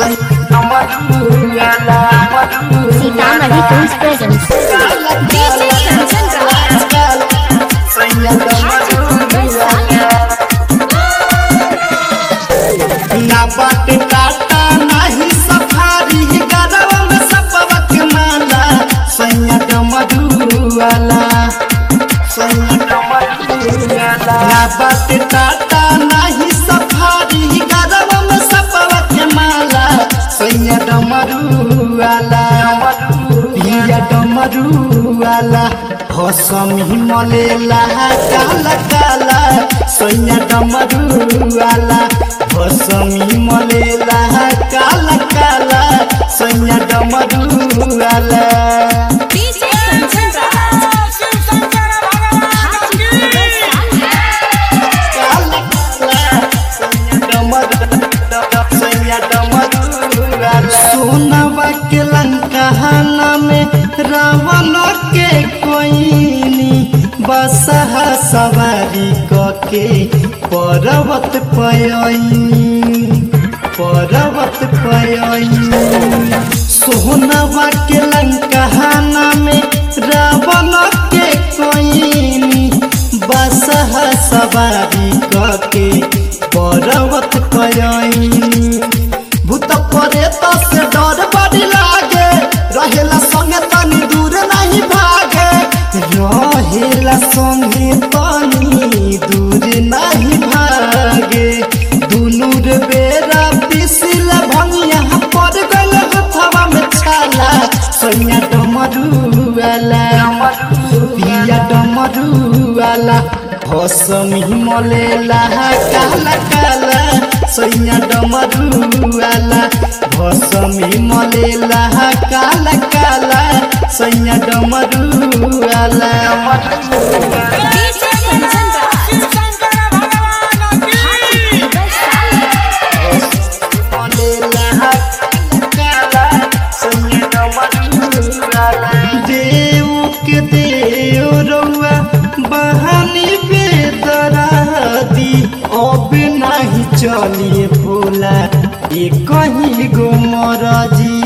Sitamarhi films presents ना बाट टाटा नाही सफारी गरव में सपवक माला सैया डमरुआला ना बाट टाटा नाही सफारी गरव में सपवक माला सैया डमरुआला पिया डमरुआला हसमी मलेला काला काला सैया डमरुआला हसमी मलेला काला काला सैया डमरुआला सोनवा के लंकाना में रावण के कोइनी बसहा सवारी कके पर्वत पयनी सोनवा के लंकाना में रावण के कोइनी बसहा सवारी कके पर्वत पयनी भूत प्रेत से डर बड़ी लागे रहेला संगे तनी दूर नहीं भागे रहेला संगे तनी दूर नहीं भागे दुनू रे बेरा पिसिल भंगिया पड़ गल हथवा में छाला सैया डमरुआला पिया डमरुआला हसमी मलेला काला काला सैया डमरुआला हसमी मलेला काला काला सैया डमरुआला देव के देव रउआ बहानी बेदरादी अब नहीं चलिए भोला ये कहीं गो मराजी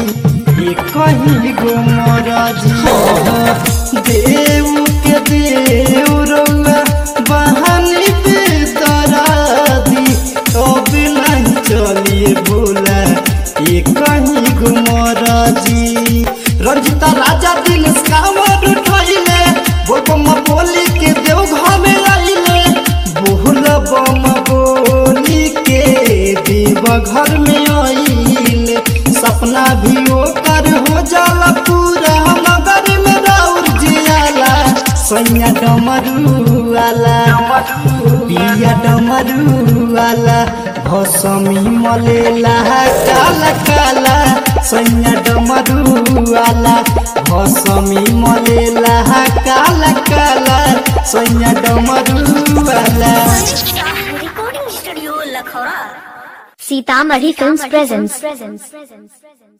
देव के देव रउआ बहानी बेदरादी अब नहीं चलिए भोला ये कहीं गो मराजी रंजिता राजा दिल कांवर उठैले बोलबम बोली के देव घर में आइले बोलबम बोली के देव घर में आइले सपना भी ओकर हो जाला पूरा नगर में राउर जियाला सैया डमरुआला पिया डमरुआला हसमी मलेला काला काला सैया डमरुआला हसमी मलेला काला काला सैया डमरुआला recording studio Lakhaura Sitamarhi films presents